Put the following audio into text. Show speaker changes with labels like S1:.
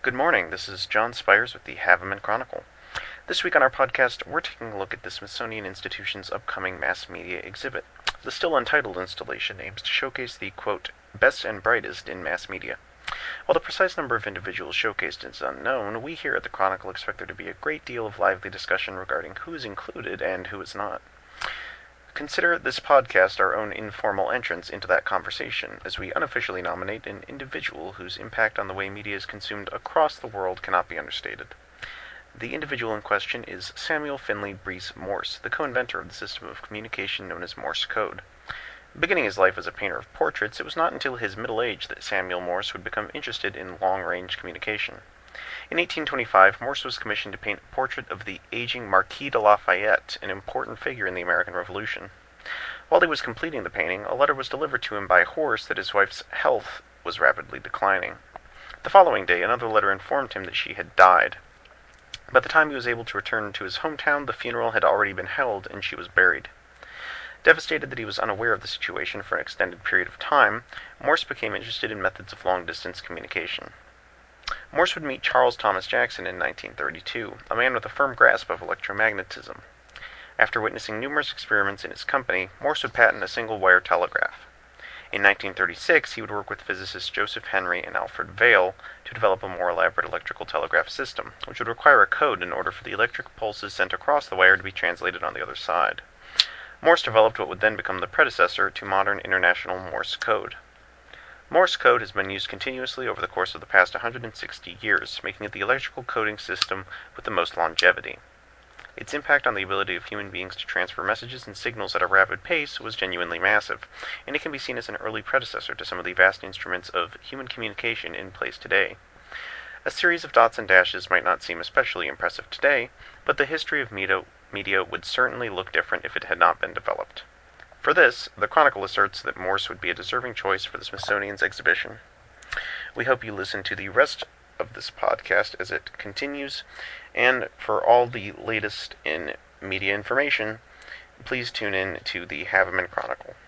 S1: Good morning, this is John Spires with the Haveman Chronicle. This week on our podcast, we're taking a look at the Smithsonian Institution's upcoming mass media exhibit. The still untitled installation aims to showcase the, quote, best and brightest in mass media. While the precise number of individuals showcased is unknown, we here at the Chronicle expect there to be a great deal of lively discussion regarding who is included and who is not. Consider this podcast our own informal entrance into that conversation, as we unofficially nominate an individual whose impact on the way media is consumed across the world cannot be understated. The individual in question is Samuel Finley Breese Morse, the co-inventor of the system of communication known as Morse code. Beginning his life as a painter of portraits, it was not until his middle age that Samuel Morse would become interested in long-range communication. In 1825, Morse was commissioned to paint a portrait of the aging Marquis de Lafayette, an important figure in the American Revolution. While he was completing the painting, a letter was delivered to him by horse that his wife's health was rapidly declining. The following day, another letter informed him that she had died. By the time he was able to return to his hometown, the funeral had already been held and she was buried. Devastated that he was unaware of the situation for an extended period of time, Morse became interested in methods of long-distance communication. Morse would meet Charles Thomas Jackson in 1932, a man with a firm grasp of electromagnetism. After witnessing numerous experiments in his company, Morse would patent a single-wire telegraph. In 1936, he would work with physicists Joseph Henry and Alfred Vail to develop a more elaborate electrical telegraph system, which would require a code in order for the electric pulses sent across the wire to be translated on the other side. Morse developed what would then become the predecessor to modern International Morse code. Morse code has been used continuously over the course of the past 160 years, making it the electrical coding system with the most longevity. Its impact on the ability of human beings to transfer messages and signals at a rapid pace was genuinely massive, and it can be seen as an early predecessor to some of the vast instruments of human communication in place today. A series of dots and dashes might not seem especially impressive today, but the history of media would certainly look different if it had not been developed. For this, the Chronicle asserts that Morse would be a deserving choice for the Smithsonian's exhibition. We hope you listen to the rest of this podcast as it continues, and for all the latest in media information, please tune in to the Haveman Chronicle.